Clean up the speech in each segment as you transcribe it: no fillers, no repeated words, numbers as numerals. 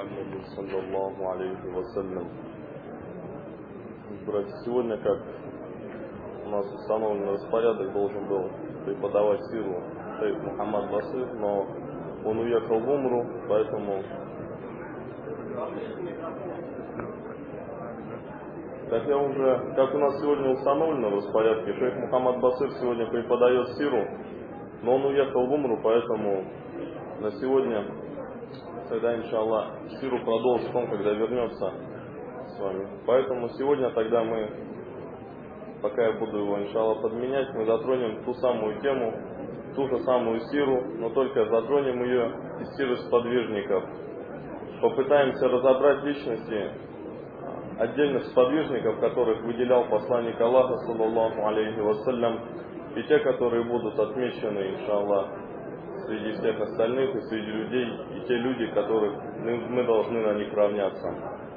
Мухаммаду саллаллаху алейхи вассалям. Братья, сегодня, как у нас установлен распорядок, должен был преподавать сиру шейх Мухаммад Басир, но он уехал в Умру, поэтому как у нас сегодня установлено в распорядке, шейх Мухаммад Басир сегодня преподает сиру, но он уехал в Умру, поэтому на сегодня, тогда, иншаллах, сиру продолжит он, когда вернется с вами. Поэтому сегодня тогда мы, пока я буду его, иншаллах, подменять, мы затронем ту самую тему, ту же самую сиру, но только затронем ее из сиры сподвижников. Попытаемся разобрать личности отдельных сподвижников, которых выделял посланник Аллаха, саллаллаху алейхи вассалям, и те, которые будут отмечены, иншаллах, среди всех остальных и среди людей, и те люди, которых мы должны на них равняться.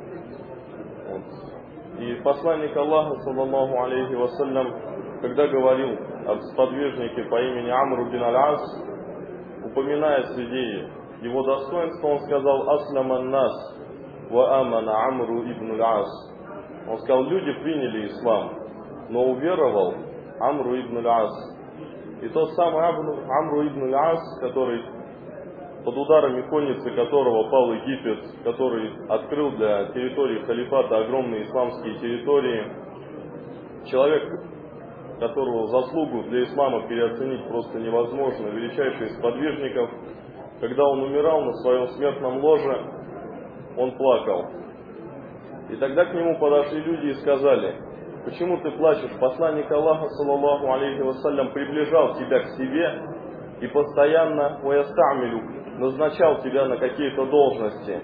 Вот. И посланник Аллаха, саллаллаху алейхи вассалям, когда говорил об сподвижнике по имени Амру бин аль-Ас, упоминая среди его достоинства, он сказал: «Асляман нас ва амана Амру ибн аль-Ас». Он сказал, люди приняли ислам, но уверовал Амру ибн аль-Ас. И тот самый Амру ибн аль-Ас, который, под ударами конницы которого пал Египет, который открыл для территории халифата огромные исламские территории, человек, которого заслугу для ислама переоценить просто невозможно, величайший из подвижников, когда он умирал на своем смертном ложе, он плакал. И тогда к нему подошли люди и сказали: «Почему ты плачешь? Посланник Аллаха, саллаллаху алейхи вассалям, приближал тебя к себе и постоянно назначал тебя на какие-то должности».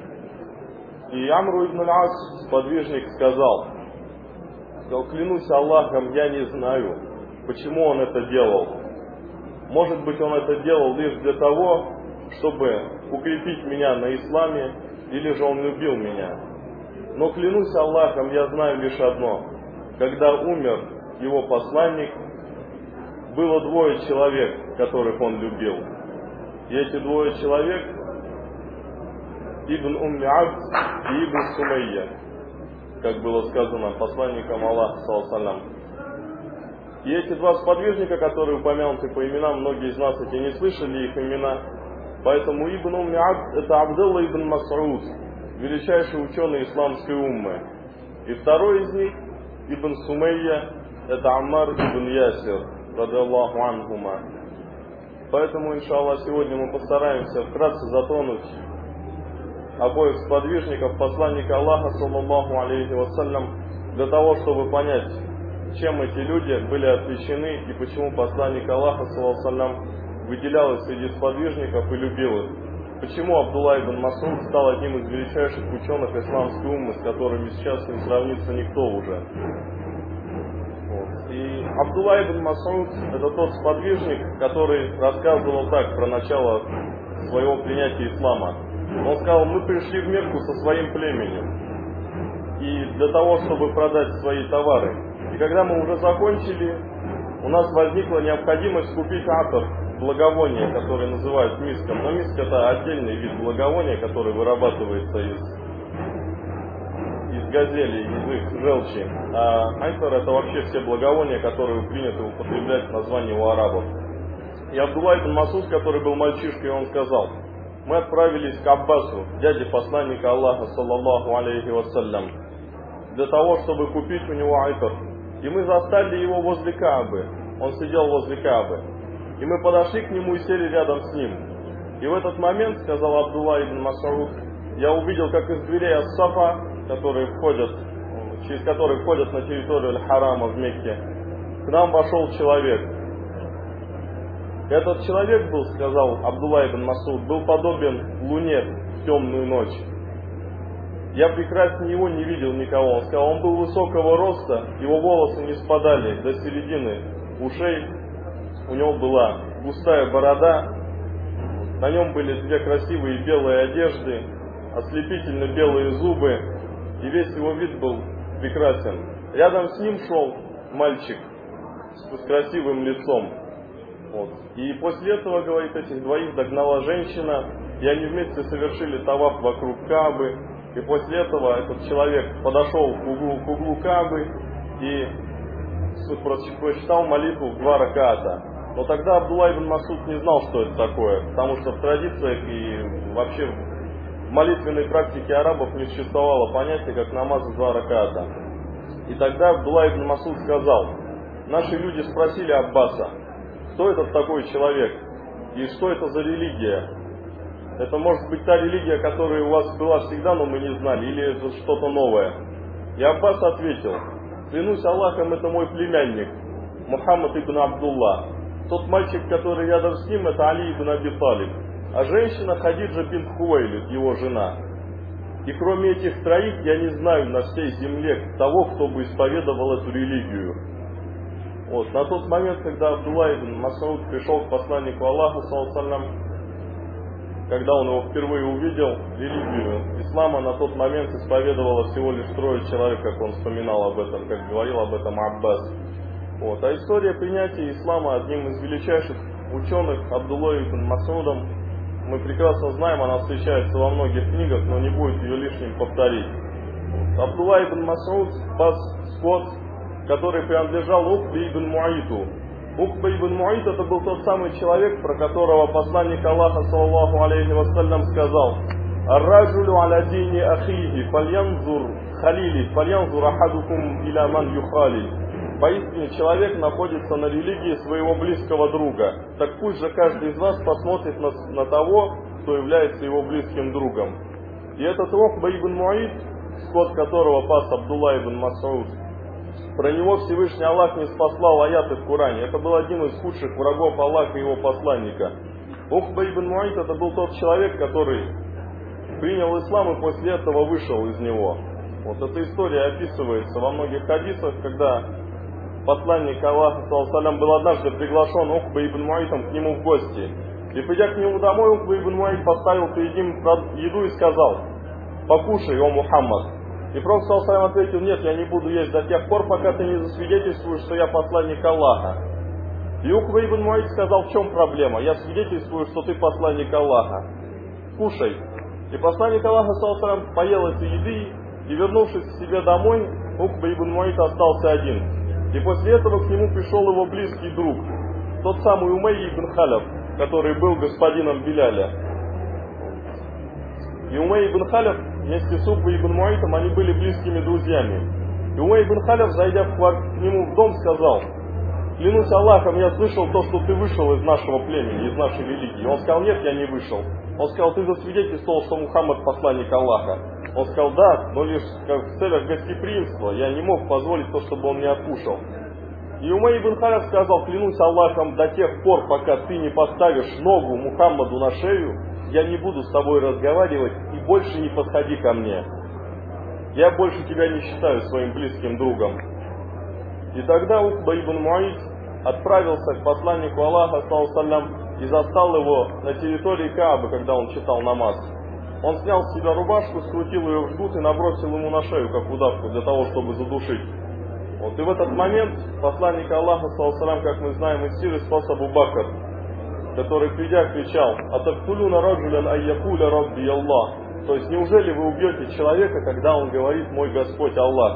И Амру ибн аль-Ас, сподвижник, сказал: «Клянусь Аллахом, я не знаю, почему он это делал. Может быть, он это делал лишь для того, чтобы укрепить меня на исламе, или же он любил меня. Но клянусь Аллахом, я знаю лишь одно. Когда умер его посланник, было двое человек, которых он любил. И эти двое человек — Ибн Умми Абд и Ибн Сумайя, как было сказано посланником Аллаха, саллаллаху алейхи вассалям. И эти два сподвижника, которые упомянуты по именам, многие из нас эти не слышали их имена. Поэтому Ибн Умми Абд — это Абдулла ибн Мас'уд, величайший ученый исламской уммы. И второй из них, Ибн Сумайя, это Аммар ибн Ясир, радиаллаху анхума. Поэтому, иншаллах, сегодня мы постараемся вкратце затронуть обоих сподвижников посланника Аллаха, саллаллаху алейхи вассалям, для того, чтобы понять, чем эти люди были отличены и почему посланник Аллаха, саллаллаху алейхи вассалям, выделял их среди сподвижников и любил их. Почему Абдулла ибн Мас'уд стал одним из величайших ученых исламской уммы, с которыми сейчас не сравнится никто уже. Вот. И Абдулла ибн Мас'уд — это тот сподвижник, который рассказывал так про начало своего принятия ислама. Он сказал: мы пришли в Мекку со своим племенем, и для того, чтобы продать свои товары. И когда мы уже закончили, у нас возникла необходимость купить атор, благовоние, которое называют миском. Но миск — это отдельный вид благовония, который вырабатывается из газели, из их желчи. А айтор — это вообще все благовония, которые принято употреблять в названии у арабов. И Абдулла ибн Мас'уд, который был мальчишкой, он сказал: мы отправились к Аббасу, дяде посланника Аллаха, саллаллаху алейхи вассалям, для того, чтобы купить у него айтор. И мы застали его возле Каабы. Он сидел возле Каабы. И мы подошли к нему и сели рядом с ним. И в этот момент, сказал Абдулла ибн Мас'уд, я увидел, как из дверей ас-Сафа, через которые входят на территорию Аль-Харама в Мекке, к нам вошел человек. Этот человек был, сказал Абдулла ибн Мас'уд, был подобен луне в темную ночь. Я прекраснее его не видел никого. Он сказал, он был высокого роста, его волосы не спадали до середины ушей. У него была густая борода, на нем были две красивые белые одежды, ослепительно белые зубы, и весь его вид был прекрасен. Рядом с ним шел мальчик с красивым лицом. Вот. И после этого, говорит, этих двоих догнала женщина, и они вместе совершили таваф вокруг Каабы, и после этого этот человек подошел к углу Каабы и прочитал молитву в 2 раката. Но тогда Абдулла ибн Масуд не знал, что это такое, потому что в традициях и вообще в молитвенной практике арабов не существовало понятия, как намаз в 2 раката. И тогда Абдулла ибн Масуд сказал: наши люди спросили Аббаса, кто этот такой человек и что это за религия? Это может быть та религия, которая у вас была всегда, но мы не знали, или это что-то новое? И Аббас ответил: клянусь Аллахом, это мой племянник, Мухаммад ибн Абдулла. Тот мальчик, который рядом с ним, это Али ибн Аби Талиб. А женщина Хадиджа бинт Хувейлид, его жена. И кроме этих троих я не знаю на всей земле того, кто бы исповедовал эту религию. Вот. На тот момент, когда Абдулла ибн Масуд пришел к посланнику Аллаха, когда он его впервые увидел, религию ислама на тот момент исповедовало всего лишь 3 человек, как он вспоминал об этом, как говорил об этом Аббас. Вот. А история принятия ислама одним из величайших ученых Абдуллой ибн Масудом, мы прекрасно знаем, она встречается во многих книгах, но не будет ее лишним повторить. Вот. Абдулла ибн Масуд пас скот, который принадлежал Укбе ибн Муайту. Укба ибн Муайт — это был тот самый человек, про которого посланник Аллаха, саллаллаху алейхи вассалям, сказал: «Ар-раджулю аля дини ахихи, фальянзур халили, фальянзур ахадукум иля ман юхалиль». Поистине человек находится на религии своего близкого друга. Так пусть же каждый из вас посмотрит на того, кто является его близким другом. И этот Укба ибн Муайт, скот которого пас Абдулла ибн Масуд, про него Всевышний Аллах не спаслал аяты в Коране. Это был один из худших врагов Аллаха и его посланника. Укба ибн Муайт — это был тот человек, который принял ислам и после этого вышел из него. Вот эта история описывается во многих хадисах, когда посланник Аллаха, саллаллаху, был однажды приглашен Укба ибн Муайтом к нему в гости. И придя к нему домой, Укба ибн Муайт поставил перед ним еду и сказал: «Покушай, о Мухаммад». И Пророк, саллаллаху, ответил: «Нет, я не буду есть до тех пор, пока ты не засвидетельствуешь, что я посланник Аллаха». И Укба ибн Муайт сказал: «В чем проблема? Я свидетельствую, что ты посланник Аллаха. Кушай». И посланник Аллаха, саллаллаху, поел этой еды, и, вернувшись к себе домой, Укба ибн Муайт остался один. И после этого к нему пришел его близкий друг, тот самый Умей ибн Халяб, который был господином Биляля. И Умей ибн Халяб вместе с Укбой ибн Муайтом, они были близкими друзьями. И Умей ибн Халяб, зайдя к нему в дом, сказал: «Клянусь Аллахом, я слышал то, что ты вышел из нашего племени, из нашей религии». Он сказал: «Нет, я не вышел». Он сказал: «Ты засвидетельствовал, что Мухаммад посланник Аллаха». Он сказал: «Да, но лишь в целях гостеприимства. Я не мог позволить то, чтобы он не откушал». И Умей ибн Халяб сказал: «Клянусь Аллахом, до тех пор, пока ты не поставишь ногу Мухаммаду на шею, я не буду с тобой разговаривать и больше не подходи ко мне. Я больше тебя не считаю своим близким другом». И тогда Укба ибн Муайт отправился к посланнику Аллаха, саллаллаху, и застал его на территории Каабы, когда он читал намаз. Он снял с себя рубашку, скрутил ее в жгут и набросил ему на шею, как удавку, для того, чтобы задушить. Вот. И в этот момент посланник Аллаха, саллаллаху, как мы знаем из сиры, спас Абу Бакр, который, придя, кричал: «Атактулюна раджулян айякуля рабби Аллах». То есть, неужели вы убьете человека, когда он говорит: «Мой Господь Аллах»?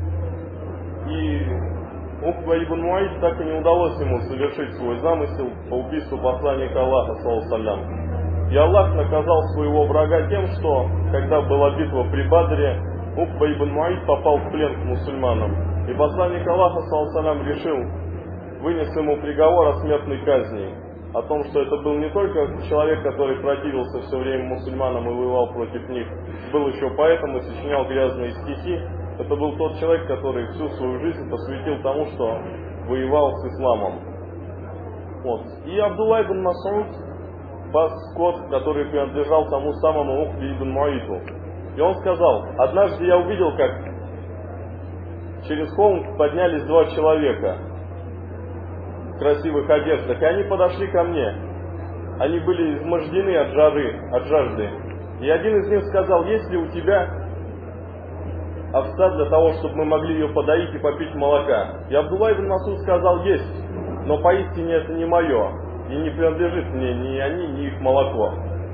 И Укба ибн Муайт так и не удалось ему совершить свой замысел по убийству посланника Аллаха, саллаллаху. И Аллах наказал своего врага тем, что, когда была битва при Бадре, Укба ибн Муайт попал в плен к мусульманам. И посланник Аллаха, саллаллаху, решил вынес ему приговор о смертной казни. О том, что это был не только человек, который противился все время мусульманам и воевал против них, был еще поэтом и сочинял грязные стихи. Это был тот человек, который всю свою жизнь посвятил тому, что воевал с исламом. Вот. И Абдулла ибн Масуд пас скот, который принадлежал тому самому Укбе ибн Муайту. И он сказал: «Однажды я увидел, как через холм поднялись 2 человека в красивых одеждах, и они подошли ко мне. Они были измождены от жары, от жажды. И один из них сказал: есть ли у тебя овца для того, чтобы мы могли ее подоить и попить молока? И Абдулла ибн Масуд сказал: есть, но поистине это не мое, и не принадлежит мне ни они, ни их молоко».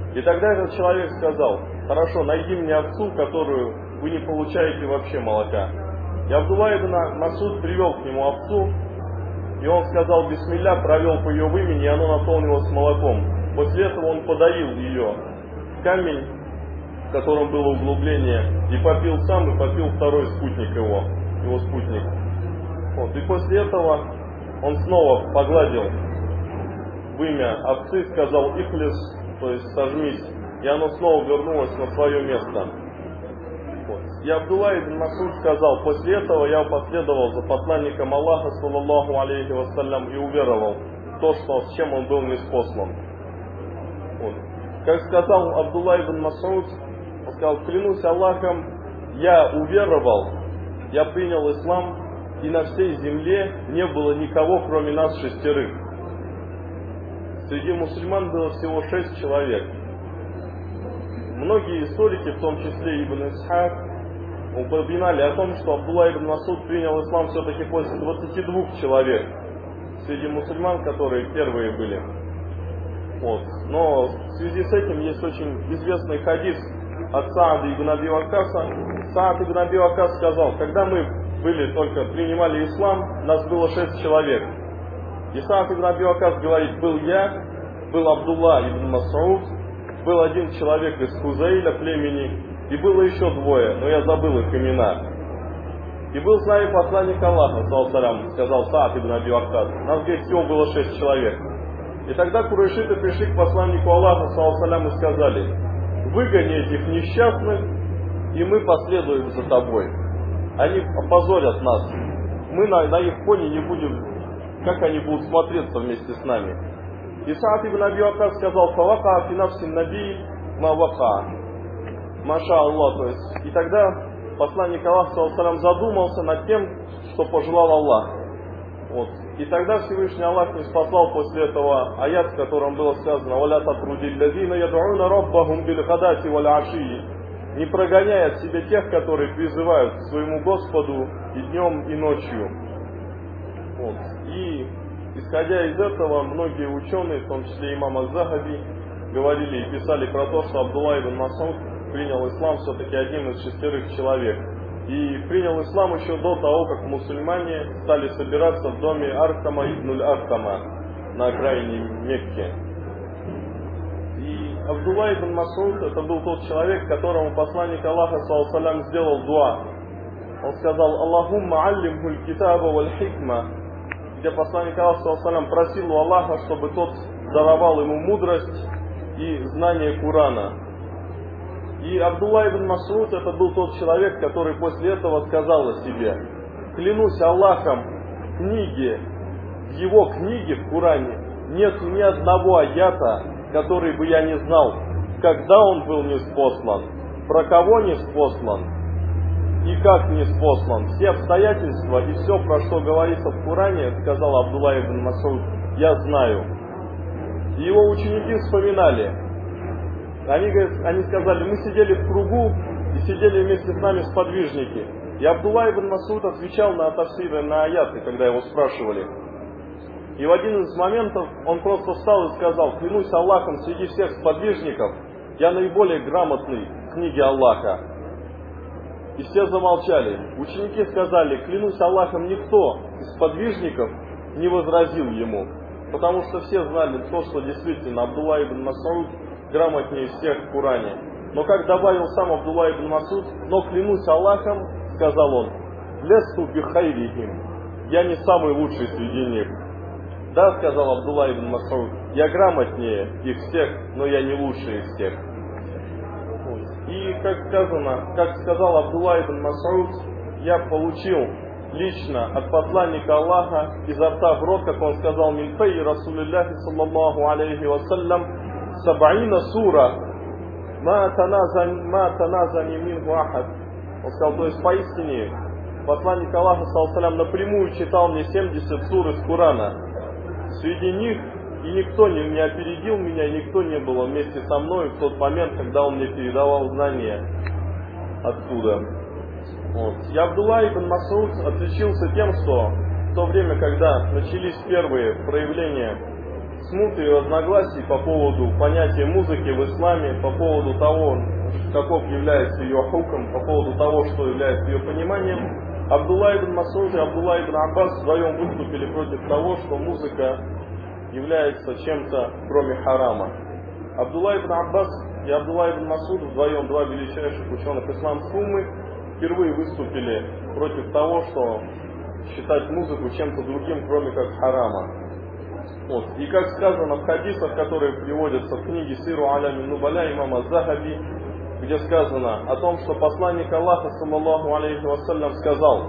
И тогда этот человек сказал: хорошо, найди мне овцу, которую вы не получаете вообще молока. И Абдулла ибн Масуд привел к нему овцу, и он сказал бисмилля, провел по ее вымени, и оно наполнилось молоком. После этого он подоил ее в камень, в котором было углубление, и попил сам, и попил второй спутник его спутник. Вот. И после этого он снова погладил вымя овцы, сказал ихлис, то есть сожмись, и оно снова вернулось на свое место. Вот. И Абдулла ибн Масуд сказал: после этого я последовал за посланником Аллаха, саллаллаху алейхи вассалям, и уверовал в то, с чем он был ниспослан. Вот. Как сказал Абдулла ибн Масуд, он сказал: клянусь Аллахом, я уверовал, я принял ислам, и на всей земле не было никого, кроме нас 6. Среди мусульман было всего 6 человек. Многие историки, в том числе Ибн Исхак, упоминали о том, что Абдулла ибн Масуд принял ислам все-таки после 22 человек среди мусульман, которые первые были. Вот. Но в связи с этим есть очень известный хадис от Саада ибн Аби Ваккаса. Саад ибн Аби Ваккас сказал: когда мы принимали ислам, нас было 6 человек. И Саад ибн Аби Ваккас говорит: был я, был Абдулла ибн Масуд, был один человек из Хузейля племени, и было еще 2, но я забыл их имена. И был с нами посланник Аллаха, сказал Саад ибн Аби Ваккас. Нас, говорит, всего было 6 человек. И тогда курайшиты пришли к посланнику Аллаха, и сказали: выгони этих несчастных, и мы последуем за тобой. Они опозорят нас. Мы на их фоне не будем, как они будут смотреться вместе с нами. И Саад ибн Аби Ваккас сказал: фавака фи нафси наби ма вака. Маша Аллах. То есть, и тогда посланник Аллаха задумался над тем, что пожелал Аллах. Вот. И тогда Всевышний Аллах ниспослал после этого аят, в котором было сказано: «Валя татрудиль лазина яд'уна раббахум биль гадати валь ашии». Не прогоняй от себя тех, которые призывают к своему Господу и днем, и ночью. Вот. И исходя из этого, многие ученые, в том числе имам Аз-Захаби, говорили и писали про то, что Абдулла ибн Масуд принял ислам все-таки одним из 6 человек. И принял ислам еще до того, как мусульмане стали собираться в доме Аркама ибн Аркама на окраине Мекки. И Абдулла ибн Масуд — это был тот человек, которому посланник Аллаха ﷺ сделал дуа. Он сказал: «Аллахумма аллимхуль китаба валь хикма», где посланник Аллаха ﷺ просил у Аллаха, чтобы тот даровал ему мудрость и знание Курана. И Абдулла ибн Масуд — это был тот человек, который после этого сказал о себе: клянусь Аллахом, в его книге в Коране нет ни одного аята, который бы я не знал, когда он был ниспослан, про кого ниспослан и как ниспослан. Все обстоятельства и все, про что говорится в Коране, сказал Абдулла ибн Масуд, я знаю. И его ученики вспоминали. Они сказали: мы сидели в кругу и сидели вместе с нами сподвижники. И Абдулла ибн Масуд отвечал на тафсиры, на аяты, когда его спрашивали. И в один из моментов он просто встал и сказал: клянусь Аллахом, среди всех сподвижников я наиболее грамотный в книге Аллаха. И все замолчали. Ученики сказали: клянусь Аллахом, никто из сподвижников не возразил ему, потому что все знали то, что действительно Абдулла ибн Масуд грамотнее всех в Коране. Но как добавил сам Абдулла ибн Масуд: но клянусь Аллахом, сказал он, лесту бихайрихим, я не самый лучший среди них. Да, сказал Абдулла ибн Масуд, я грамотнее их всех, но я не лучший из всех. И как сказал Абдулла ибн Масуд, я получил лично от посланника Аллаха изо рта в рот, как он сказал: мин файи Расулилляхи саллаллаху алейхи вассалям саб'ина сура ма таназани минху ахад. Он сказал, то есть поистине посланник Аллаха саллаллаху напрямую читал мне 70 сур из Корана. Среди них и никто не опередил меня, и никто не был вместе со мной в тот момент, когда он мне передавал знания оттуда. Вот. И Абдулла ибн Масуд отличился тем, что в то время, когда начались первые проявления смуты и разногласий по поводу понятия музыки в исламе, по поводу того, каков является ее хукм, по поводу того, что является ее пониманием, Абдулла ибн Масуд и Абдулла ибн Аббас вдвоем выступили против того, что музыка является чем-то кроме харама. Абдулла ибн Аббас и Абдулла ибн Масуд вдвоем, два величайших ученых исламской уммы, впервые выступили против того, что считать музыку чем-то другим, кроме как харама. Вот. И как сказано в хадисах, которые приводятся в книге Сиру Алями Нубаля имама Захаби, где сказано о том, что посланник Аллаха, саллаллаху алейхи вассалям, сказал: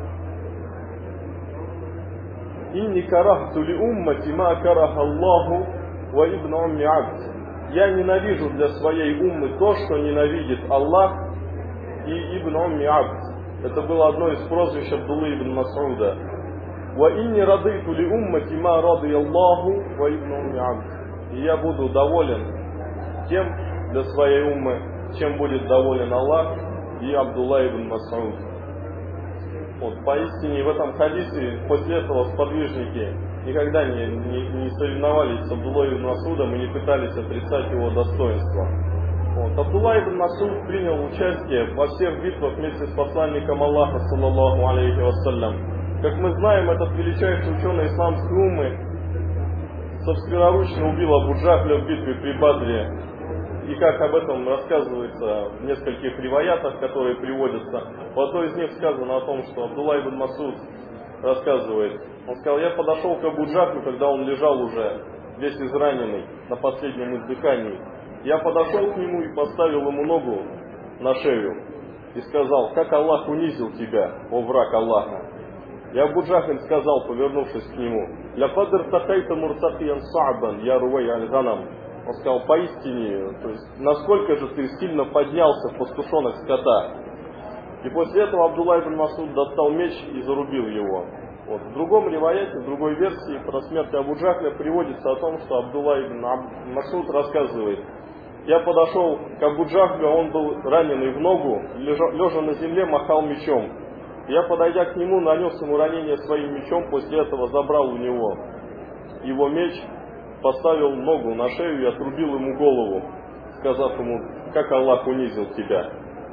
«Инни карахту ли уммати ма караха Аллаху ва ибн умми абд». Я ненавижу для своей уммы то, что ненавидит Аллах и ибн умми абд. Это было одно из прозвищ Абдуллы ибн Мас'уда. «Ва инни радыту ли уммати ма рады Аллаху ва ибн умми абд». И я буду доволен тем для своей уммы, чем будет доволен Аллах и Абдулла ибн Мас'уд. Вот, поистине в этом хадисе после этого сподвижники никогда не соревновались с Абдуллой ибн Мас'удом и не пытались отрицать его достоинство. Вот. Абдулла ибн Мас'уд принял участие во всех битвах вместе с посланником Аллаха, саллаллаху алейхи вассалям. Как мы знаем, этот величайший ученый исламской уммы собственноручно убил Абу Джахля в битве при Бадре. И как об этом рассказывается в нескольких риваятах, которые приводятся. В одной из них сказано о том, что Абдулла ибн Мас'уд рассказывает. Он сказал: я подошел к Абу Джахлю, когда он лежал уже весь израненный, на последнем издыхании. Я подошел к нему и поставил ему ногу на шею. И сказал: как Аллах унизил тебя, о враг Аллаха. И Абу Джахль сказал, повернувшись к нему: «Ляфад иртахайта муртахиян са'бан, я руэй аль-ганам». Он сказал: поистине, то есть, насколько же ты сильно поднялся в пастушонок скота. И после этого Абдулла ибн Мас'уд достал меч и зарубил его. Вот. В другом риваяте, в другой версии про смерть Абу Джахля приводится о том, что Абдулла ибн Мас'уд рассказывает: я подошел к Абу Джахлю, он был раненый в ногу, лежа на земле, махал мечом. Я, подойдя к нему, нанес ему ранение своим мечом, после этого забрал у него его меч, поставил ногу на шею и отрубил ему голову, сказав ему: как Аллах унизил тебя.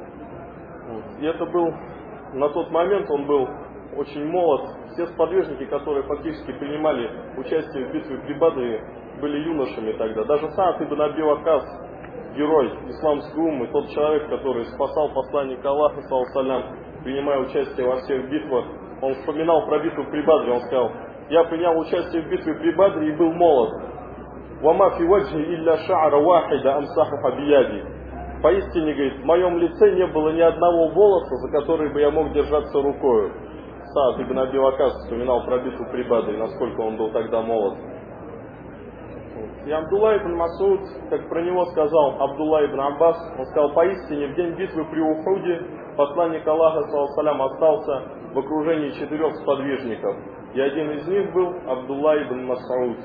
И это был, на тот момент он был очень молод. Все сподвижники, которые фактически принимали участие в битве при Бадре, были юношами тогда. Даже Саад ибн Аби Ваккас, герой исламской уммы, тот человек, который спасал посланника Аллаха, саллаллаху, принимая участие во всех битвах, он вспоминал про битву при Бадре. Он сказал: я принял участие в битве при Бадре и был молод. «Вама фи ваджи илля ша'ра вахида амсахуха бияди». Поистине, говорит, в моем лице не было ни одного волоса, за который бы я мог держаться рукою. Саад ибн Аби Ваккас вспоминал про битву при Бадре, насколько он был тогда молод. И Абдулла ибн Мас'уд, как про него сказал Абдулла ибн Аббас, он сказал: поистине, в день битвы при Ухуде посланник Аллаха, саллаллаху, остался в окружении 4 сподвижников. И один из них был Абдулла ибн Мас'уд.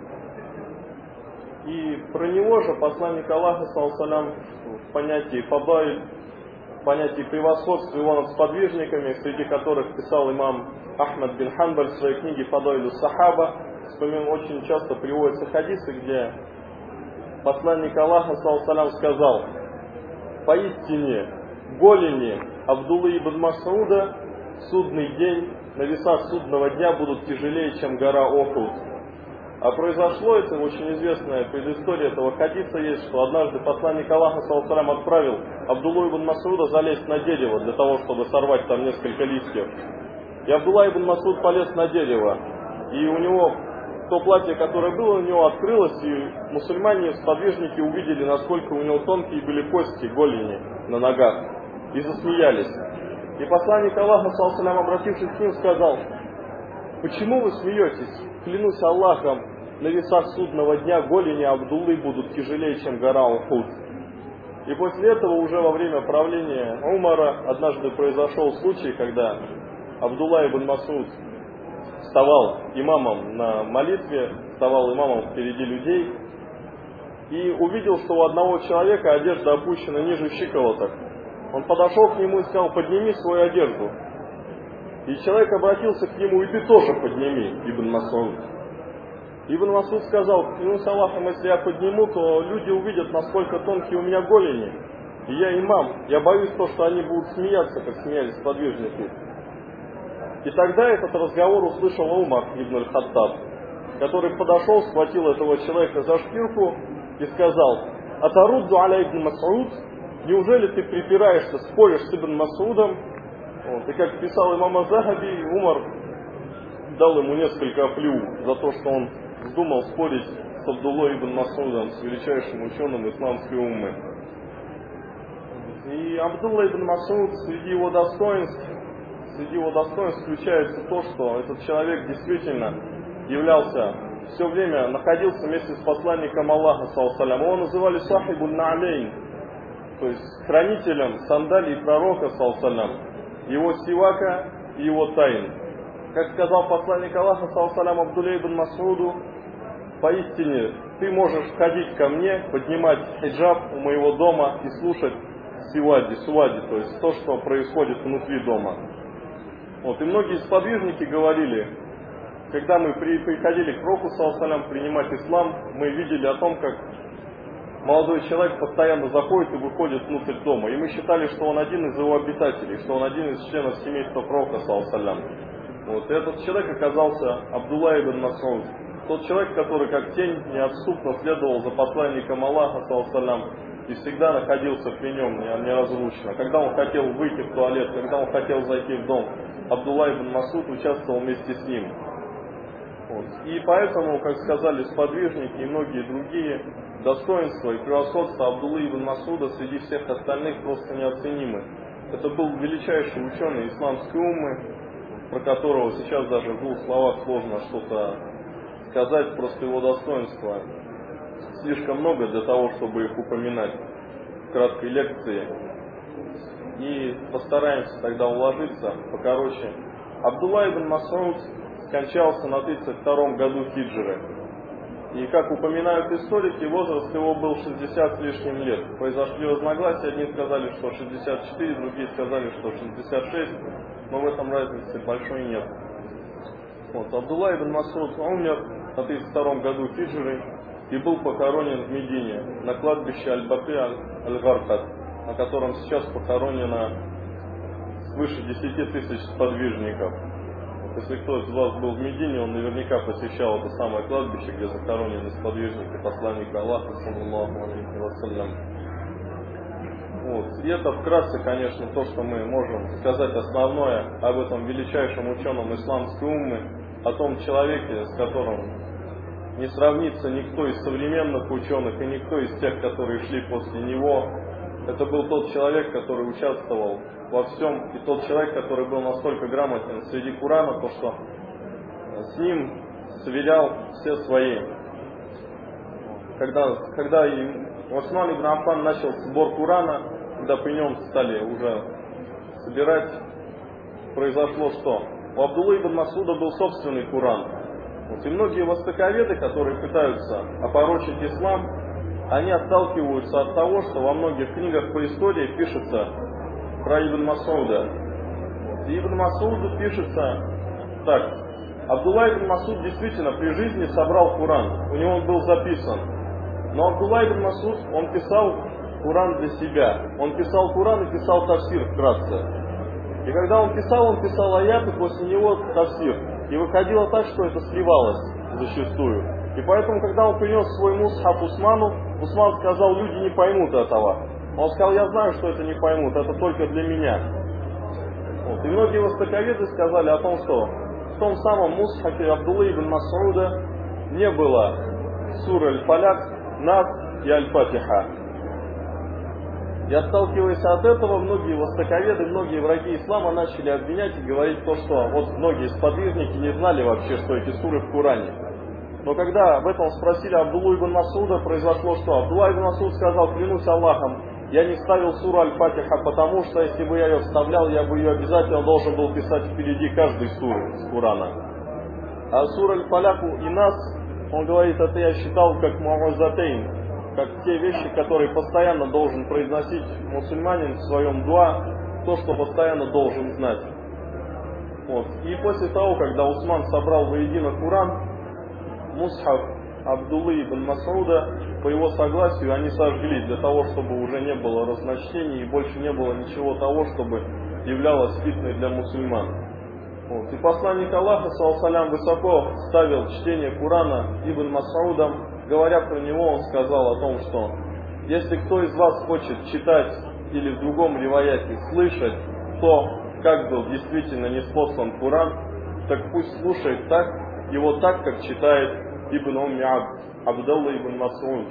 И про него же посланник Аллаха, саллаллаху, в понятии фадайль, в понятии превосходства его над сподвижниками, среди которых писал имам Ахмад бин Ханбаль в своей книге «Фадайлю Сахаба», очень часто приводятся хадисы, где посланник Аллаха, саллаллаху, сказал: поистине голени Абдуллы ибн Мас'уда в судный день, на весах судного дня будут тяжелее, чем гора Ухуд. А произошло это, очень известная предыстория этого хадиса есть, что однажды посланник Аллаха, саллаллаху, отправил Абдуллу ибн Мас'уда залезть на дерево для того, чтобы сорвать там несколько листьев. И Абдулла ибн Мас'уд полез на дерево, и у него то платье, которое было у него, открылось, и мусульмане, сподвижники увидели, насколько у него тонкие были кости, голени на ногах, и засмеялись. И посланник Аллаха, саллаллаху, обратившись к ним, сказал: почему вы смеетесь? Клянусь Аллахом, на весах судного дня голени Абдуллы будут тяжелее, чем гора Ухуд. И после этого, уже во время правления Умара, однажды произошел случай, когда Абдулла ибн Мас'уд вставал имамом на молитве, вставал имамом впереди людей, и увидел, что у одного человека одежда опущена ниже щиколоток. Он подошел к нему и сказал: подними свою одежду. И человек обратился к нему: и ты тоже подними, Ибн Мас'уд. Ибн Масуд сказал: клянусь Аллахом, если я подниму, то люди увидят, насколько тонкие у меня голени. И я имам, я боюсь то, что они будут смеяться, как смеялись подвижники. И тогда этот разговор услышал Умар ибн аль-Хаттаб, который подошел, схватил этого человека за шкирку и сказал: «Атарудду аля ибн Мас'уд, неужели ты припираешься, споришь с ибн Мас'удом?» Вот. И как писал имам Аз-Захаби, Умар дал ему несколько оплеух за то, что он вздумал спорить с Абдуллой ибн Мас'удом, с величайшим ученым исламской уммы. И Абдулла ибн Мас'уд, среди его достоинств включается то, что этот человек действительно все время находился вместе с посланником Аллаха, саллаллаху алейхи. Его называли сахибун на'алейн, то есть хранителем сандалий пророка, саллаллаху алейхи, его сивака и его тайн. Как сказал посланник Аллаха, саллаллаху алейхи, Абдулле ибн Мас'уду: поистине ты можешь входить ко мне, поднимать хиджаб у моего дома и слушать сувади, то есть то, что происходит внутри дома. Вот. И многие сподвижники говорили, когда мы приходили к пророку, саллаллаху алейхи, принимать ислам, мы видели о том, как молодой человек постоянно заходит и выходит внутрь дома. И мы считали, что он один из его обитателей, что он один из членов семейства пророка, саллаллаху алейхи. Вот. И этот человек оказался Абдулла ибн Мас'уд. Тот человек, который как тень неотступно следовал за посланником Аллаха, саллаллаху алейхи, и всегда находился при нем неразлучно. Когда он хотел выйти в туалет, когда он хотел зайти в дом, Абдулла ибн Мас'уд участвовал вместе с ним. Вот. И поэтому, как сказали сподвижники и многие другие, достоинства и превосходство Абдуллы ибн Мас'уда среди всех остальных просто неоценимы. Это был величайший ученый исламской уммы, про которого сейчас даже в двух словах сложно что-то сказать, просто его достоинства слишком много для того, чтобы их упоминать в краткой лекции. И постараемся тогда уложиться покороче. Абдулла ибн Мас'уд скончался на 32-м году хиджры. И, как упоминают историки, возраст его был 60 с лишним лет. Произошли разногласия, одни сказали, что 64, другие сказали, что 66, но в этом разницы большой нет. Вот. Абдулла ибн Мас'уд умер на 32-м году хиджры и был похоронен в Медине, на кладбище Аль-Баки Аль-Гаркат, на котором сейчас похоронено свыше 10 тысяч сподвижников. Если кто из вас был в Медине, он наверняка посещал это самое кладбище, где захоронены сподвижники посланника Аллаха, саллаллаху алейхи вассалям. Вот. И это вкратце, конечно, то, что мы можем сказать основное об этом величайшем ученом исламской уммы, о том человеке, с которым не сравнится никто из современных ученых и никто из тех, которые шли после него. Это был тот человек, который участвовал во всем, и тот человек, который был настолько грамотен среди Курана, то что с ним сверял все свои. Когда Усман ибн Аффан начал сбор Курана, когда при нем стали уже собирать, произошло что? У Абдуллы ибн Мас'уда был собственный Куран. Вот. И многие востоковеды, которые пытаются опорочить ислам, они отталкиваются от того, что во многих книгах по истории пишется про Ибн Мас'уда. Вот. И Ибн Мас'уду пишется так. Абдулла ибн Мас'уд действительно при жизни собрал Куран, у него он был записан. Но Абдулла ибн Мас'уд, он писал Куран для себя. Он писал Куран и писал тафсир вкратце. И когда он писал аяты, после него тафсир. И выходило так, что это сливалось зачастую. И поэтому, когда он принес свой мусхаф Усману, Усман сказал: люди не поймут этого. Он сказал: я знаю, что это не поймут, это только для меня. Вот. И многие востоковеды сказали о том, что в том самом мусхафе Абдуллы ибн Мас'уда не было суры Аль-Фаляк, Нас и Аль-Фатиха. И отталкиваясь от этого, многие востоковеды, многие враги ислама начали обвинять и говорить то, что вот многие сподвижники не знали вообще, что эти суры в Коране. Но когда об этом спросили Абдуллу ибн Мас'уда, произошло что? Абдулла ибн Мас'уд сказал: клянусь Аллахом, я не ставил суру Аль-Фатиха, потому что если бы я ее вставлял, я бы ее обязательно должен был писать впереди каждой суры с Корана. А сура Аль-Фаляку и Нас, он говорит, это я считал как муазатейн, как те вещи, которые постоянно должен произносить мусульманин в своем дуа, то, что постоянно должен знать. Вот. И после того, когда Усман собрал воедино Куран, мусхаф Абдуллы ибн Мас'уда, по его согласию, они сожгли для того, чтобы уже не было разночтений и больше не было ничего того, чтобы являлось фитной для мусульман. Вот. И посланник Аллаха, саллаллаху высоко ставил чтение Корана ибн Мас'удом. Говоря про него, он сказал о том, что если кто из вас хочет читать или в другом риваяте слышать то, как был действительно ниспослан Коран, так пусть слушает его так, как читает Ибн Умми Абд, Абдулла ибн Мас'уд.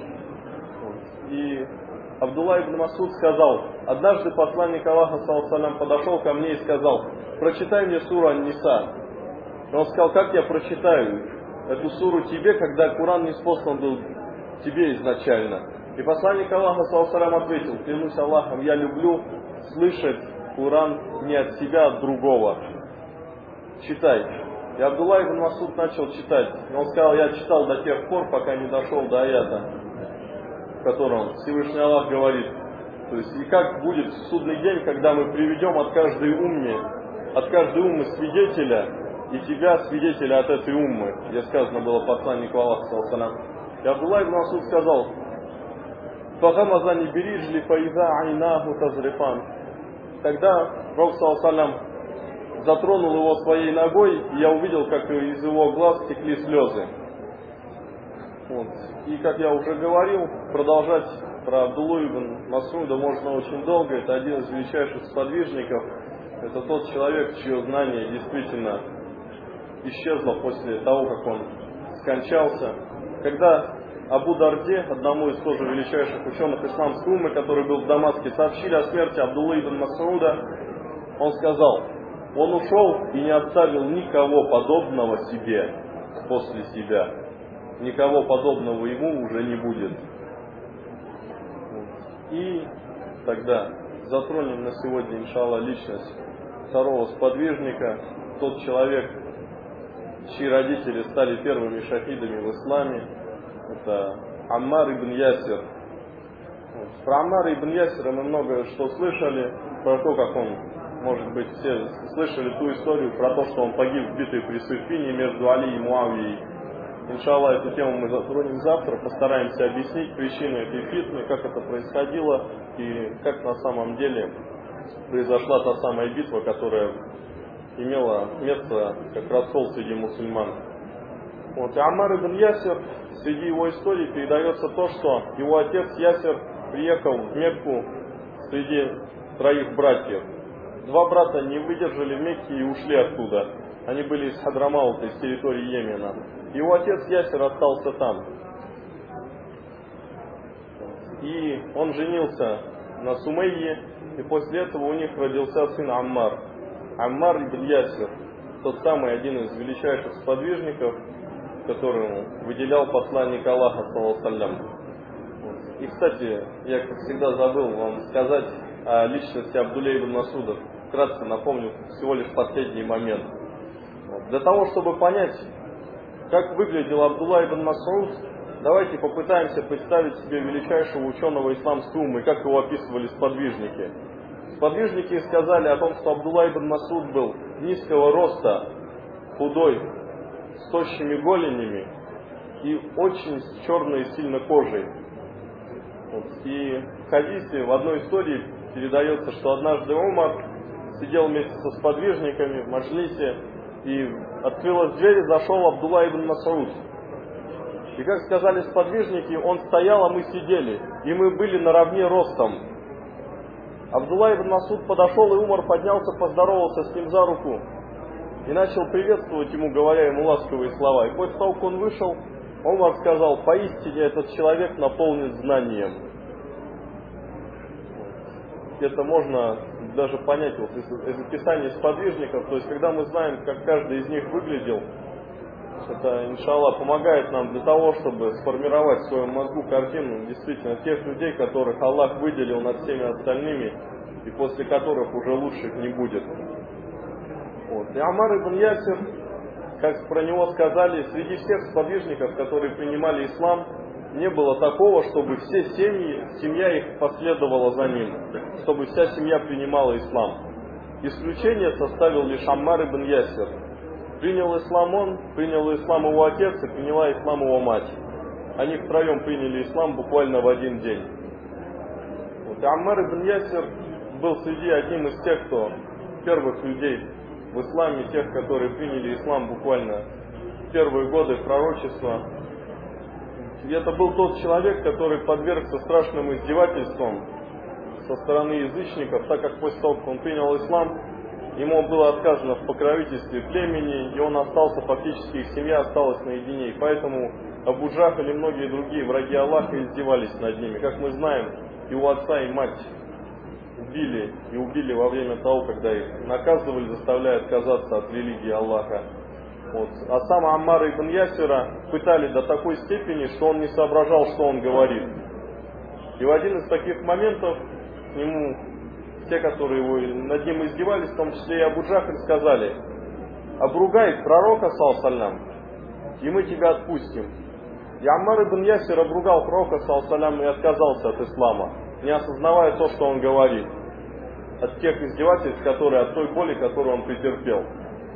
И Абдулла ибн Мас'уд сказал: однажды посланник Аллаха, саллаллаху подошел ко мне и сказал: прочитай мне суру Ан-Ниса. И он сказал: как я прочитаю эту суру тебе, когда Коран ниспослан был тебе изначально? И посланник Аллаха, саллаллаху ответил: клянусь Аллахом, я люблю слышать Коран не от себя, а от другого. Читай. И Абдулла ибн Мас'уд начал читать. И он сказал: я читал до тех пор, пока не дошел до аята, в котором Всевышний Аллах говорит: то есть, и как будет в судный день, когда мы приведем от каждой уммы свидетеля, и тебя, свидетеля от этой уммы, где сказано было посланнику Аллаха, саллаллаху. И Абдулла ибн Мас'уд сказал: «Фагамазани бириджли фаиза айнаху тазрифан». Тогда Пророк, саллаллаху, затронул его своей ногой, и я увидел, как из его глаз текли слезы. Вот. И, как я уже говорил, продолжать про Абдуллу ибн Мас'уда можно очень долго. Это один из величайших сподвижников. Это тот человек, чье знание действительно исчезло после того, как он скончался. Когда Абу Дарде, одному из тоже величайших ученых исламской уммы, который был в Дамаске, сообщили о смерти Абдуллы ибн Мас'уда, он сказал: он ушел и не оставил никого подобного себе после себя. Никого подобного ему уже не будет. И тогда затронем на сегодня, иншаллах, личность второго сподвижника. Тот человек, чьи родители стали первыми шахидами в исламе. Это Аммар ибн Ясир. Про Аммара ибн Ясира мы много что слышали. Про то, как он, может быть, все слышали ту историю про то, что он погиб в битве при Суффине между Али и Муавией. Иншаллах, эту тему мы затронем завтра, постараемся объяснить причины этой фитны, как это происходило и как на самом деле произошла та самая битва, которая имела место как раскол среди мусульман. Вот. И Аммар ибн Ясир, среди его историй передается то, что его отец Ясир приехал в Мекку среди троих братьев. Два брата не выдержали в Мекке и ушли оттуда. Они были из Хадрамаута, из территории Йемена. Его отец Ясир остался там. И он женился на Сумейе, и после этого у них родился сын Аммар. Аммар ибн Ясир, тот самый один из величайших сподвижников, которому выделял посланник Аллаха, саллаллаху. И, кстати, я, как всегда, забыл вам сказать о личности Абдуллы ибн Мас'уда. Вкратце напомню всего лишь последний момент. Для того, чтобы понять, как выглядел Абдулла ибн Мас'уд, давайте попытаемся представить себе величайшего ученого исламской уммы, как его описывали сподвижники. Сподвижники сказали о том, что Абдулла ибн Мас'уд был низкого роста, худой, с тощими голенями и очень черной и сильной кожей. И в хадисе, в одной истории передается, что однажды Умар сидел вместе со сподвижниками в маджлисе, и открылась дверь, и зашел Абдулла ибн Мас'уд. И, как сказали сподвижники, он стоял, а мы сидели, и мы были наравне ростом. Абдулла ибн Мас'уд подошел, и Умар поднялся, поздоровался с ним за руку и начал приветствовать ему, говоря ему ласковые слова. И после того, как он вышел, Умар сказал: поистине этот человек наполнен знанием. Это можно даже понять вот из описания сподвижников. То есть, когда мы знаем, как каждый из них выглядел, это, иншаллах, помогает нам для того, чтобы сформировать в своем мозгу картину действительно тех людей, которых Аллах выделил над всеми остальными, и после которых уже лучших не будет. Вот. И Аммар ибн Ясир, как про него сказали, среди всех сподвижников, которые принимали ислам, не было такого, чтобы все семья их последовала за ним, чтобы вся семья принимала ислам. Исключение составил лишь Аммар ибн Ясир. Принял ислам он, принял ислам его отец и приняла ислам его мать. Они втроем приняли ислам буквально в один день. Вот. И Аммар ибн Ясир был одним из тех, кто первых людей в исламе, тех, которые приняли ислам буквально в первые годы пророчества. И это был тот человек, который подвергся страшным издевательствам со стороны язычников, так как после того, как он принял ислам, ему было отказано в покровительстве племени, и он остался, фактически их семья осталась наедине. И поэтому Абу Джахаль и многие другие враги Аллаха издевались над ними. Как мы знаем, его отца и мать убили во время того, когда их наказывали, заставляя отказаться от религии Аллаха. Вот. А сам Аммара ибн Ясира пытали до такой степени, что он не соображал, что он говорит. И в один из таких моментов к нему те, которые над ним издевались, в том числе и Абу Джахаль, сказали: обругай пророка, саллаллаху, и мы тебя отпустим. И Аммар ибн Ясир обругал пророка, саллаллаху, и отказался от ислама, не осознавая то, что он говорит, от тех издевательств, от той боли, которую он претерпел.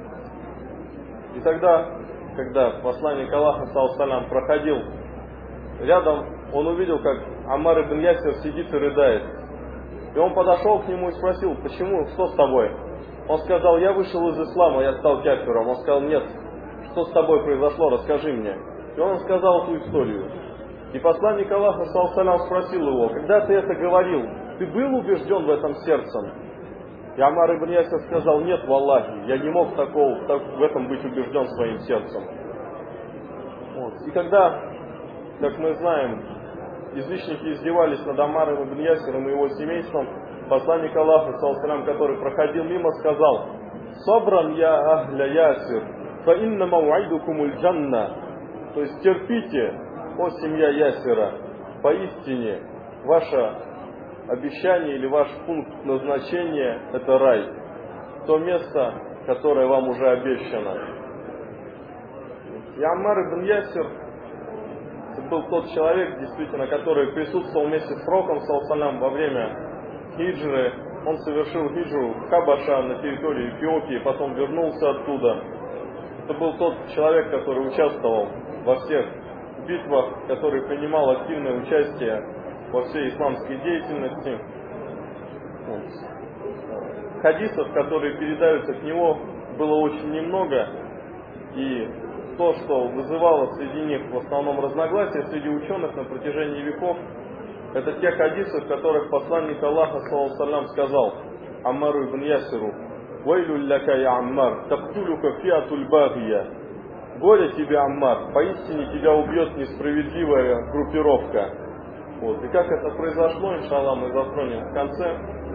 И тогда, когда посланник Аллаха, саллаллаху, проходил рядом, он увидел, как Аммар ибн Ясир сидит и рыдает. И он подошел к нему и спросил: почему, что с тобой? Он сказал: я вышел из ислама, я стал кафиром. Он сказал: нет, что с тобой произошло, расскажи мне. И он сказал эту историю. И посланник Аллаха, саллаллаху, спросил его: когда ты это говорил, ты был убежден в этом сердцем? И Аммар ибн Ясир сказал: нет, валлахи, я не мог в этом быть убежден своим сердцем. Вот. И когда, как мы знаем, язычники издевались над Аммаром ибн Ясиром и его семейством, посланник Аллаха, саллаллаху, который проходил мимо, сказал: «Сабран я ахля Ясир, фа инна мау'идукумуль джанна». То есть терпите, о семья Ясира, поистине ваше обещание или ваш пункт назначения – это рай, то место, которое вам уже обещано. И Аммар ибн Ясир был тот человек, действительно, который присутствовал вместе с пророком, саллаллаху, во время хиджры. Он совершил хиджру в Хабаша на территории Эфиопии, потом вернулся оттуда. Это был тот человек, который участвовал во всех битвах, который принимал активное участие во всей исламской деятельности. Хадисов, которые передаются к нему, было очень немного, и то, что вызывало среди них в основном разногласия среди ученых на протяжении веков, это те хадисы, в которых посланник Аллаха, саллаллаху, сказал Аммару ибн Ясиру: «Вайлюль ляка я Аммар, тактулюка фиатуль багия». Горе тебе, Аммар, поистине тебя убьет несправедливая группировка. Вот. И как это произошло, иншаллах, мы затронем в конце.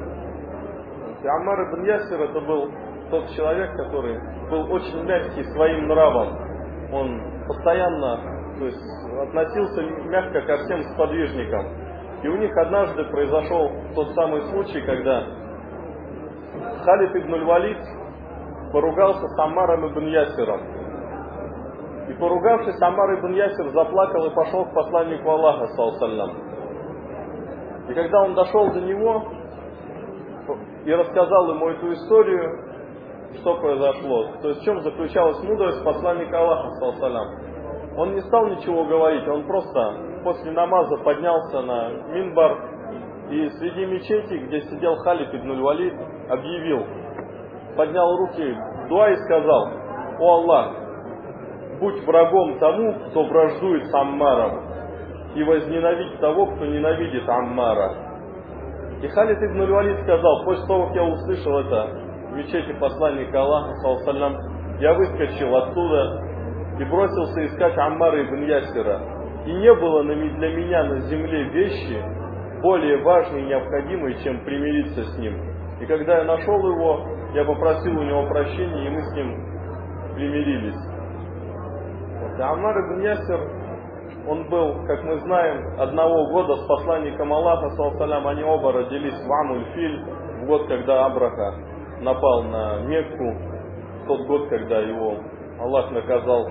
И Аммар ибн Ясир — это был тот человек, который был очень мягкий своим нравом. Он постоянно, относился мягко ко всем сподвижникам. И у них однажды произошел тот самый случай, когда Халид ибн аль-Валид поругался с Аммаром ибн Ясиром. И поругавшись, Аммар ибн Ясир заплакал и пошел к посланнику Аллаха, саллаллаху. И когда он дошел до него и рассказал ему эту историю, что произошло, то есть в чем заключалась мудрость посланника Аллаха, саллаллаху, он не стал ничего говорить, он просто после намаза поднялся на минбар и среди мечети, где сидел Халид ибн аль-Валид, объявил, поднял руки в дуа и сказал: «О Аллах, будь врагом тому, кто враждует с Аммаром, и возненавидь того, кто ненавидит Аммара». И Халид ибн аль-Валид сказал: после того, как я услышал это в мечети посланника Аллаха, саллаллаху, я выскочил оттуда и бросился искать Аммара ибн Ясира. И не было для меня на земле вещи более важной и необходимой, чем примириться с ним. И когда я нашел его, я попросил у него прощения, и мы с ним примирились. Вот. И Аммар ибн Ясир, он был, как мы знаем, 1 года с посланником Аллаха, саллаллаху, они оба родились в Амуль-Филь, в год, когда Абраха напал на Мекку, в тот год, когда его Аллах наказал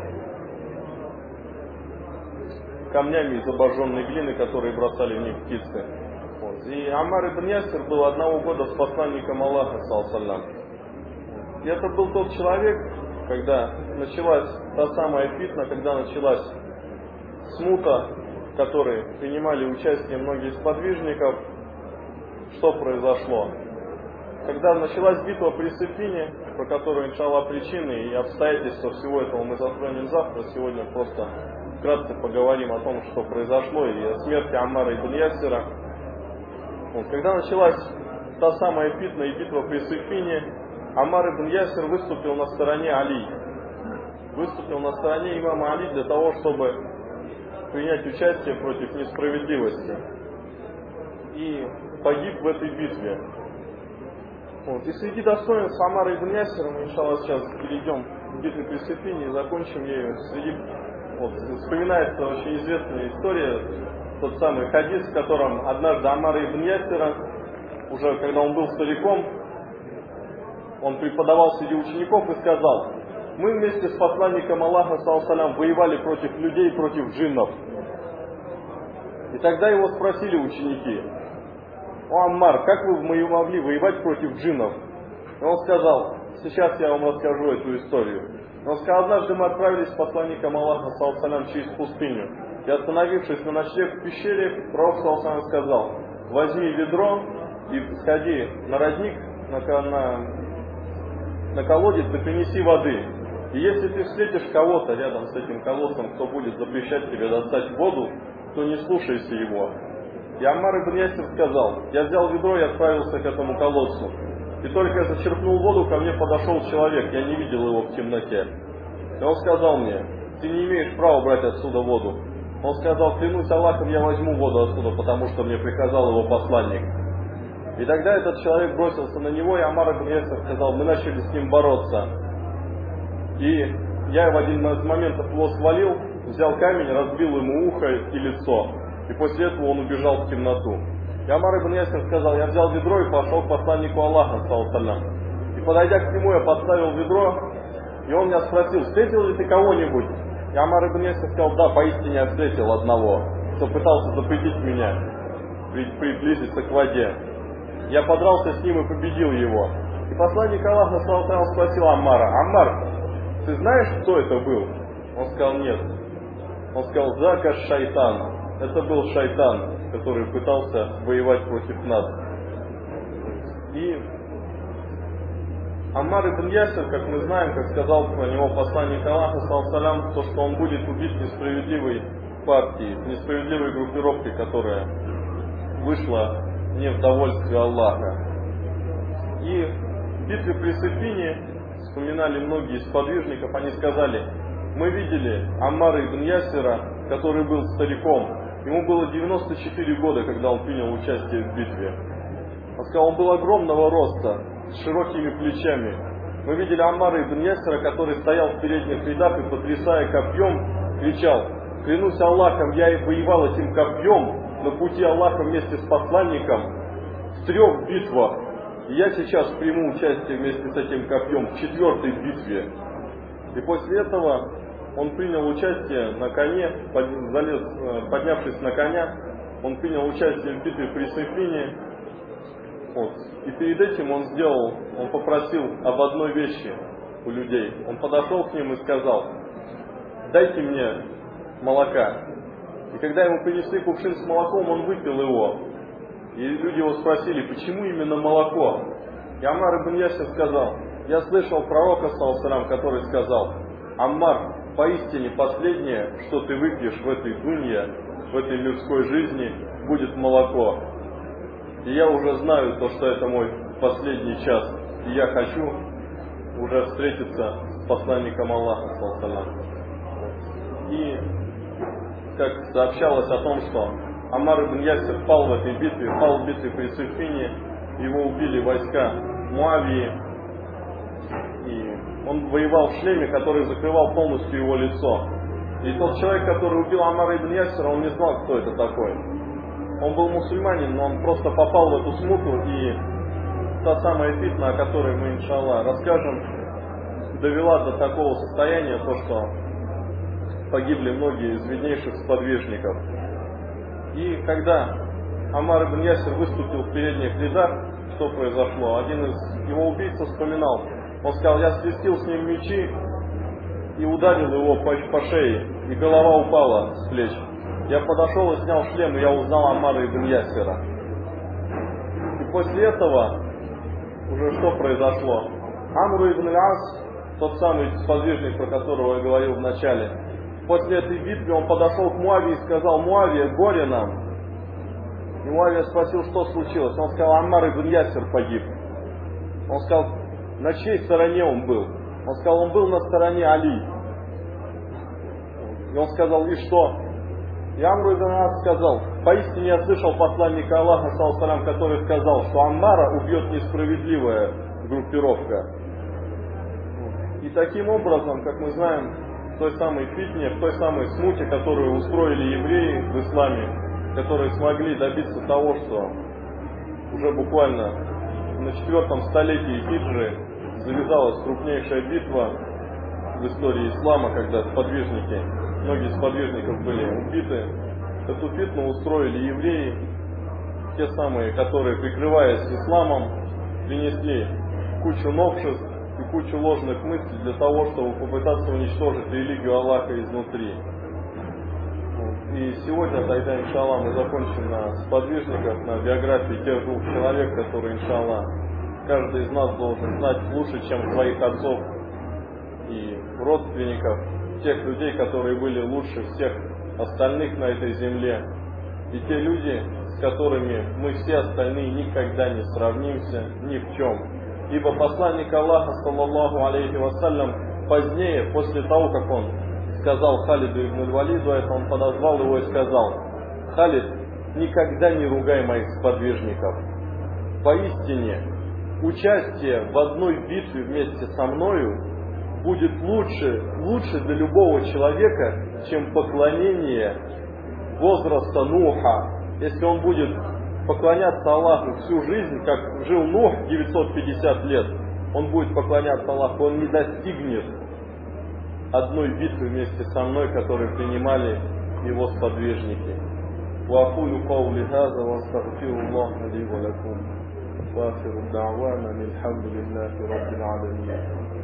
камнями из обожженной глины, которые бросали в них птицы. Вот. И Аммар ибн Ясир был 1 года с посланником Аллаха, саллаллаху. И это был тот человек, когда началась та самая фитна, когда началась смута, в которой принимали участие многие сподвижников, что произошло? Когда началась битва при Сифине, про которую, иншаллах, причины и обстоятельства всего этого мы затронем завтра, сегодня просто вкратце поговорим о том, что произошло, и о смерти Аммара ибн Ясира. Когда началась та самая фитна и битва при Сифине, Аммар ибн Ясир выступил на стороне Али. Выступил на стороне имама Али для того, чтобы принять участие против несправедливости. И погиб в этой битве. И среди достоинств Аммара ибн Ясира, мы, иншаллах, сейчас перейдем к битве при Сифине и закончим ею. Вспоминается очень известная история, тот самый хадис, в котором однажды Аммара ибн Ясира, уже когда он был стариком, он преподавал среди учеников и сказал: мы вместе с посланником Аллаха, саллаллаху, воевали против людей, против джиннов. И тогда его спросили ученики: о, Аммар, как вы могли воевать против джиннов? И он сказал: сейчас я вам расскажу эту историю. Он сказал: однажды мы отправились с посланником Аллаха, саллаллаху, через пустыню. И остановившись на ночлег в пещере, пророк, саллаллаху, сказал: возьми ведро и сходи на родник, на колодец и принеси воды. И если ты встретишь кого-то рядом с этим колодцем, кто будет запрещать тебе достать воду, то не слушайся его. И Аммар ибн Ясир сказал: я взял ведро и отправился к этому колодцу. И только я зачерпнул воду, ко мне подошел человек, я не видел его в темноте. И он сказал мне: ты не имеешь права брать отсюда воду. Он сказал: клянусь Аллахом, я возьму воду отсюда, потому что мне приказал его посланник. И тогда этот человек бросился на него, и Аммар ибн Ясир сказал: мы начали с ним бороться. И я в один из моментов его свалил, взял камень, разбил ему ухо и лицо. И после этого он убежал в темноту. И Аммар ибн Ясир сказал: я взял ведро и пошел к посланнику Аллаха, саллаллаху. И подойдя к нему, я поставил ведро, и он меня спросил: встретил ли ты кого-нибудь? И Аммар ибн Ясир сказал: да, поистине я встретил одного, кто пытался запретить меня приблизиться к воде. Я подрался с ним и победил его. И посланник Аллаха, саллаллаху, спросил Аммара: Аммар, ты знаешь, кто это был? Он сказал: нет. Он сказал: зака шайтан. Это был шайтан, который пытался воевать против нас. И Аммар ибн Ясир, как мы знаем, как сказал про него посланник Аллаха, саллаллаху, то, что он будет убит несправедливой партией, несправедливой группировкой, которая вышла не в довольствие Аллаха. И в битве при Сифине вспоминали многие из подвижников, они сказали: мы видели Аммара ибн Ясира, который был стариком. Ему было 94 года, когда он принял участие в битве. Он сказал: он был огромного роста, с широкими плечами. Мы видели Аммара ибн Ясира, который стоял в передних рядах и, потрясая копьем, кричал: клянусь Аллахом, я и воевал этим копьем на пути Аллаха вместе с посланником в 3 битвах. И я сейчас приму участие вместе с этим копьем в 4-й битве. И после этого он принял участие на коне, поднявшись на коня, он принял участие в битве при Сифине. И перед этим он попросил об одной вещи у людей. Он подошел к ним и сказал: дайте мне молока. И когда ему принесли кувшин с молоком, он выпил его. И люди его спросили: почему именно молоко? И Аммар ибн Ясир сказал: я слышал пророка, саллаллаху, который сказал: Аммар, поистине последнее, что ты выпьешь в этой дунье, в этой мирской жизни, будет молоко. И я уже знаю то, что это мой последний час. И я хочу уже встретиться с посланником Аллаха, саллаллаху. И как сообщалось о том, что Аммар ибн Ясир пал в этой битве, пал в битве при Сифине, его убили войска Муавии. И он воевал в шлеме, который закрывал полностью его лицо. И тот человек, который убил Аммара ибн Ясира, он не знал, кто это такой. Он был мусульманин, но он просто попал в эту смуту, и та самая фитна, о которой мы, иншаллах, расскажем, довела до такого состояния, то, что погибли многие из виднейших сподвижников. И когда Аммар ибн Ясир выступил в передних рядах, что произошло? Один из его убийц вспоминал. Он сказал: я скрестил с ним мечи, и ударил его по шее, и голова упала с плеч. Я подошел и снял шлем, и я узнал Аммара ибн Ясира. И после этого уже что произошло? Амр ибн Ас, тот самый сподвижник, про которого я говорил в начале, после этой битвы он подошел к Муавии и сказал: Муавия, горе нам. И Муавия спросил, что случилось. Он сказал: Аммар ибн Ясир погиб. Он сказал, на чьей стороне он был? Он сказал, он был на стороне Али. И он сказал, и что? И Амр ибн Ас сказал: поистине я слышал посланника Аллаха, саллаллаху, который сказал, что Аммара убьет несправедливая группировка. И таким образом, как мы знаем, в той самой фитне, в той самой смуте, которую устроили евреи в исламе, которые смогли добиться того, что уже буквально на 4 столетии хиджры завязалась крупнейшая битва в истории ислама, когда многие сподвижников были убиты. Эту фитну устроили евреи, те самые, которые, прикрываясь исламом, принесли кучу новшеств и кучу ложных мыслей для того, чтобы попытаться уничтожить религию Аллаха изнутри. И сегодня тогда, иншаллах, мы закончим на сподвижниках, на биографии тех 2 человек, которые, иншаллах, каждый из нас должен знать лучше, чем своих отцов и родственников, тех людей, которые были лучше всех остальных на этой земле. И те люди, с которыми мы все остальные никогда не сравнимся ни в чем. Ибо посланник Аллаха, саллаллаху алейхи вассалям, позднее, после того, как он сказал Халиду ибн Валиду, это он подозвал его и сказал: Халид, никогда не ругай моих сподвижников. Поистине, участие в одной битве вместе со мною будет лучше для любого человека, чем поклонение возраста Нуха. Если он будет поклоняться Аллаху всю жизнь, как жил Нух 950 лет, он будет поклоняться Аллаху, он не достигнет одной битвы вместе со мной, которую принимали его сподвижники. وأقول قولي هذا وأستغفر الله لي ولكم وآخر الدعوانا الحمد لله رب العالمين.